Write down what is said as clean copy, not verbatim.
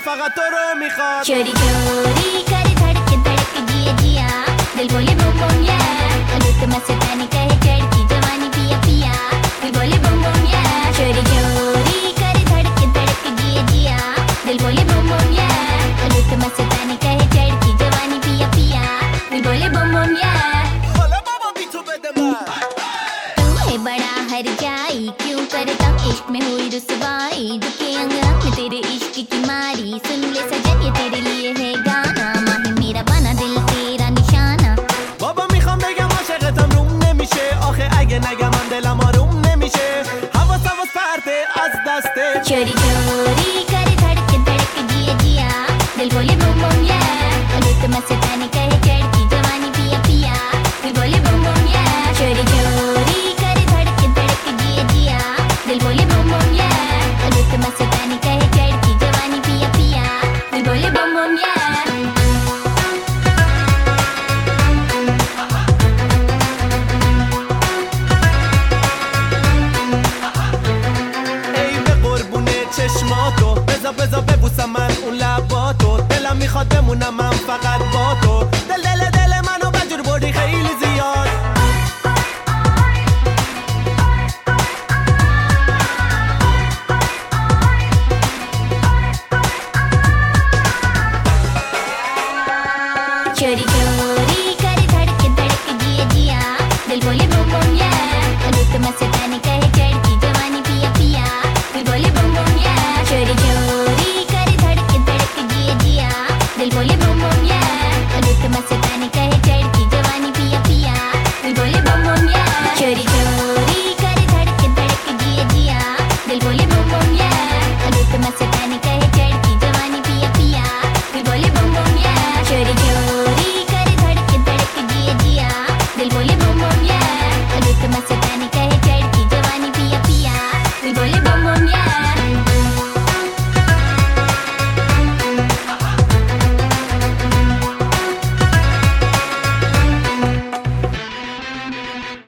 فقط تو رو میخواد چوری چوری کاری धड़क धड़क जिया जिया दिल बोले बम बम या लुक मस्तानी कहे चढ़ती जवानी पिया पिया दिल बोले बम बम या चोरी चोरी करी धड़क धड़क जिया जिया दिल बोले बम बम या लुक मस्तानी कहे चढ़ती जवानी पिया पिया दिल बोले बम बम या حالا بابا بی تو بده من तू है बड़ा हर जाई क्यों करता इश्क में हुई रुसवाई दुखे अंग अंग तेरे इश्क की मारी सुन ले सजन ये तेरे लिए है गाना माही मेरा बना दिल तेरा निशाना بابا میخوام بگم عاشقتم روم نمیشه آخه اگه نگم من دلم آروم نمیشه حواس پرته از دسته चोरी चोरी करे धड़क धड़क जिया जिया दिल बोले बम बम या लुक मस्तानी कहे चढ़ती जवानी पिया पिया दिल बोले बम बम या चोरी चोरी करे धड़क धड़क जिया जिया दिल बोले बम बम या लुक मस्तानी कहे चढ़ती जवानी पिया पिया दिल बोले बम बम या ای به قربونه چشماتو بزا بزا ببوسم من اون لباتو دلم میخواد بمونم من